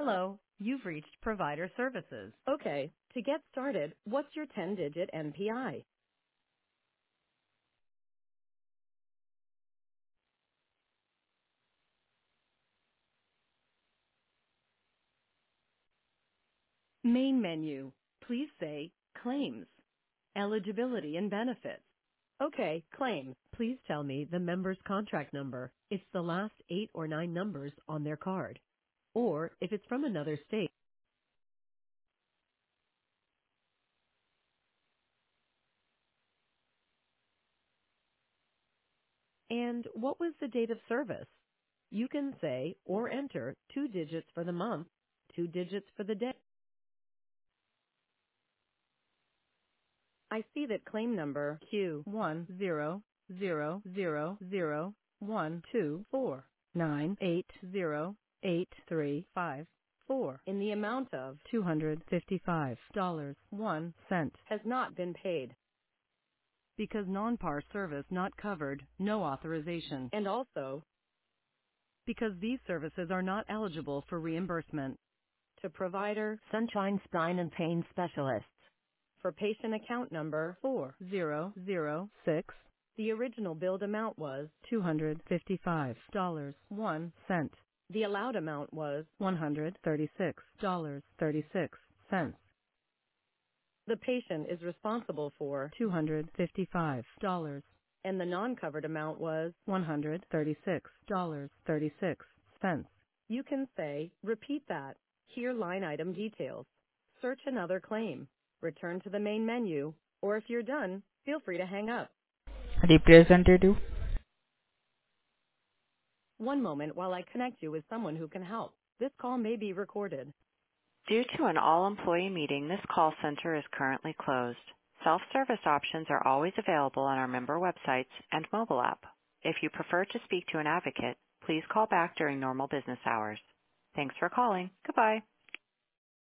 Hello, you've reached Provider Services. Okay, to get started, what's your 10-digit NPI? Main menu. Please say Claims, Eligibility and Benefits. Okay, Claims. Please tell me the member's contract number. It's the last 8 or 9 numbers on their card. Or if it's from another state. And what was the date of service? You can say or enter 2 digits for the month, 2 digits for the day. I see that claim number Q100000124980835 in the amount of $255.01 has not been paid. Because non-par service not covered, no authorization. And also, because these services are not eligible for reimbursement. To provider Sunshine Spine and Pain Specialists. For patient account number 4006, the original billed amount was $255.01. The allowed amount was $136.36. The patient is responsible for $255, and the non-covered amount was $136.36. You can say, repeat that, hear line item details, search another claim, return to the main menu, or if you're done, feel free to hang up. Representative. One moment while I connect you with someone who can help. This call may be recorded. Due to an all-employee meeting, this call center is currently closed. Self-service options are always available on our member websites and mobile app. If you prefer to speak to an advocate, please call back during normal business hours. Thanks for calling. Goodbye.